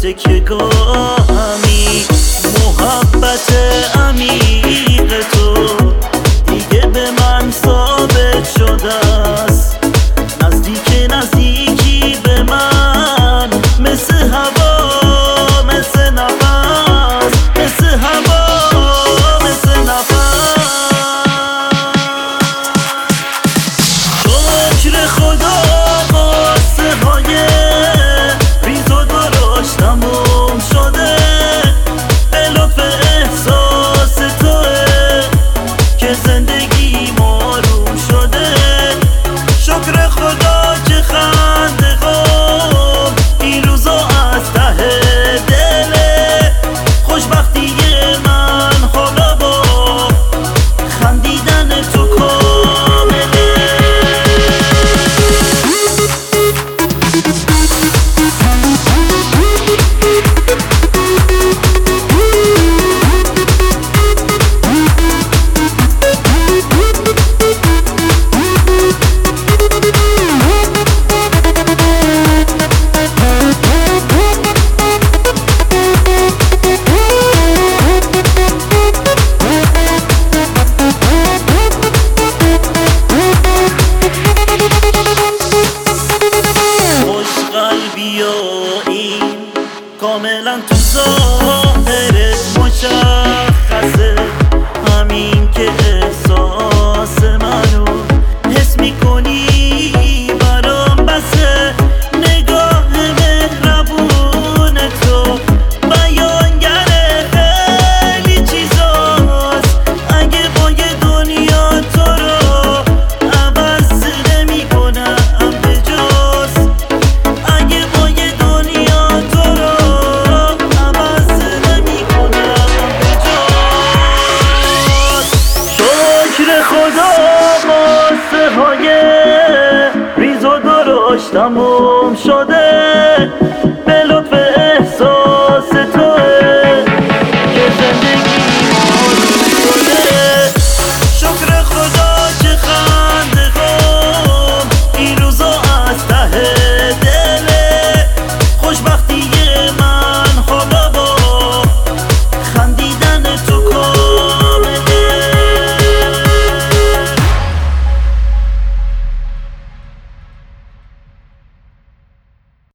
تکیه‌گاهمی. محبت عمیق تو دیگه به من ثابت شده است. نزدیکی به من مثل هوا، مثل نفس، مثل هوا، مثل نفس. شکر خدا قصه های ریز و درشت تموم شده. به لطف احساس توه که زندگی آروم شده. شکر خدا که خنده هام این روزا از ته دله. خوشبختی من حالا با خندیدن تو کامله. کاملا تو ظاهرت مشخصه، همین که احساس منو حس میکنی برام بسه. نگاه مهربون تو بیانگر خیلی چیزاست. اگه با یه دنیا تو رو عوض نمی‌کنم به جز، اگه با یه دنیا تو رو عوض نمی‌کنم به جز. شکر خدا قصه های ریز و درشت تموم شده.